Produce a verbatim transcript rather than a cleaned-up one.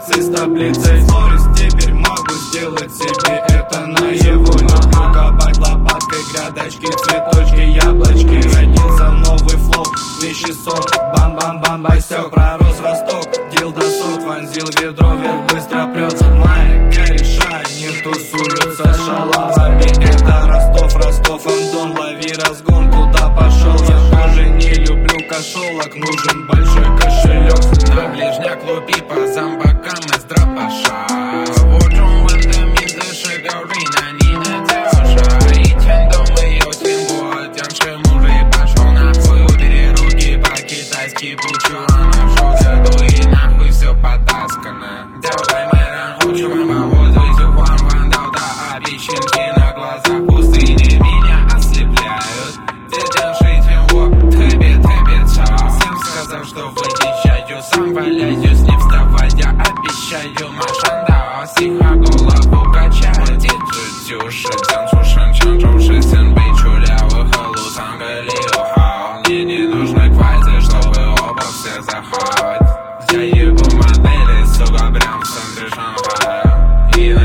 таблицей с таблицей сторис. Теперь могу сделать себе это наяву. Люблю копать лопаткой грядочки, цветочки, яблочки. Родился новый флоу, вещи сок, бам-бам-бам, байсек. Пророс росток, дилдосок, вонзил ведро, вверх быстро прет. Моя кореша не тусуются шалавами. Это Ростов, Ростов-Антон, лови разгон, куда пошел. Я тоже не люблю кошелок, нужен большой кошелек. На ближняк лупи по зомбакам из дропаша. Вожу вантамин дыши говори на не надежа. И тен дома ее тен год, тянши мужи пошел нахуй. Убери руки по-китайски, пучу на шоке. Дуй нахуй все потаскано. Делай мэра, хочу поводу, зюхуан вандал, да обещанки на глазах пустыни меня ослепляют. Ты держите вот, тебе, тебе чао. Всем сказал, что вычищаю, сам валяюсь, не вставая, обещаю машанда. Сиха голову качает, диджи-тюши, дзянчушен, чанчуши, сын бичулявых, халусан, галио, хао. Мне не нужны квайзы, чтобы оба все захавать. Я ебу модели, сука, прям в центре Шанхая. И